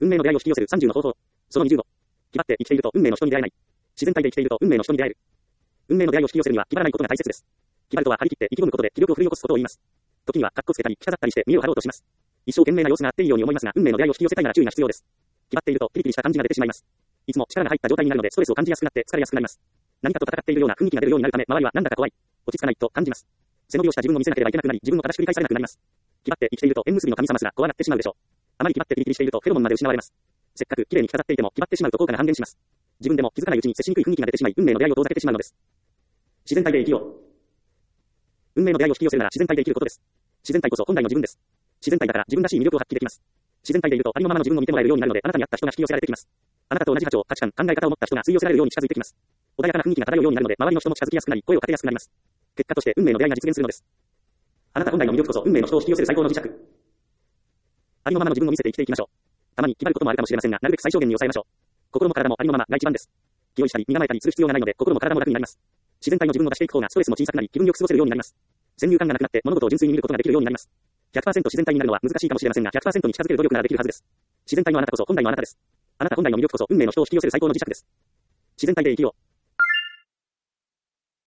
運命の出会いを引き寄せる30の方法。その25。気張って生きていると運命の人に出会えない。自然体で生きていると運命の人に出会える。運命の出会いを引き寄せるには気張らないことが大切です。気張るとは張り切って意気込むことで気力を振り起こすことを言います。時にはカッコつけたり着飾ったりして見栄を張ろうとします。一生懸命な様子があっていいように思いますが、運命の出会いを引き寄せたいなら注意が必要です。気張っているとピリピリした感じが出てしまいます。いつも力が入った状態になるのでストレスを感じやすくなって疲れやすくなります。何かと戦っているような雰囲気が出るようになるため、周りはなんだか怖い、落ち着かないと感じます。背伸びをした自分を見せなければいけなくなり、自分の正しく理解されなくなります。気張って生きていると縁結びの神様すら怖がってしまうでしょう。あまり気張ってピリピリしているとフェロモンまで失われます。せっかく綺麗に着飾っていても気張ってしまうと効果が半減します。自分でも気づかないうちに接しにくい雰囲気が出てしまい、運命の出会いを遠ざけてしまうのです。自然体で生きよう。運命の出会いを引き寄せるなら自然体で生きることです。自然体こそ本来の自分です。自然体だから自分らしい魅力を発揮できます。自然体でいるとありのままの自分を見てもらえるようになるので、あなたに合った人が引き寄せられてきます。あなたと同じ波長、価値観、考え方を持った人が吸い寄せられるように近づいてきます。穏やかな雰囲気が漂うようになるので、周りの人も近づきやすくなり、声をかけやすくなります。結果として運命の出会いが実現するのです。あなた本来の魅力こそ運命の人を引き寄せる最高の磁石。ありのままの自分を見せて生きていきましょう。たまに気張ることもあるかもしれませんが、なるべく最小限に抑えましょう。心も体もありのままが一番です。気負いしたり身構えたりする必要がないので、心も体も楽になります。自然体の自分を出していく方がストレスも小さくなり、気分よく過ごせるようになります。先入観がなくなって物事を純粋に見ることができるようになります。100% 自然体になるのは難しいかもしれませんが、100% に近づける努力ならできるはずです。自然体のあなたこそ本来のあなたです。あなた本来の魅力こそ運命の人を引き寄せる最高の磁石です。自然体で生きよう。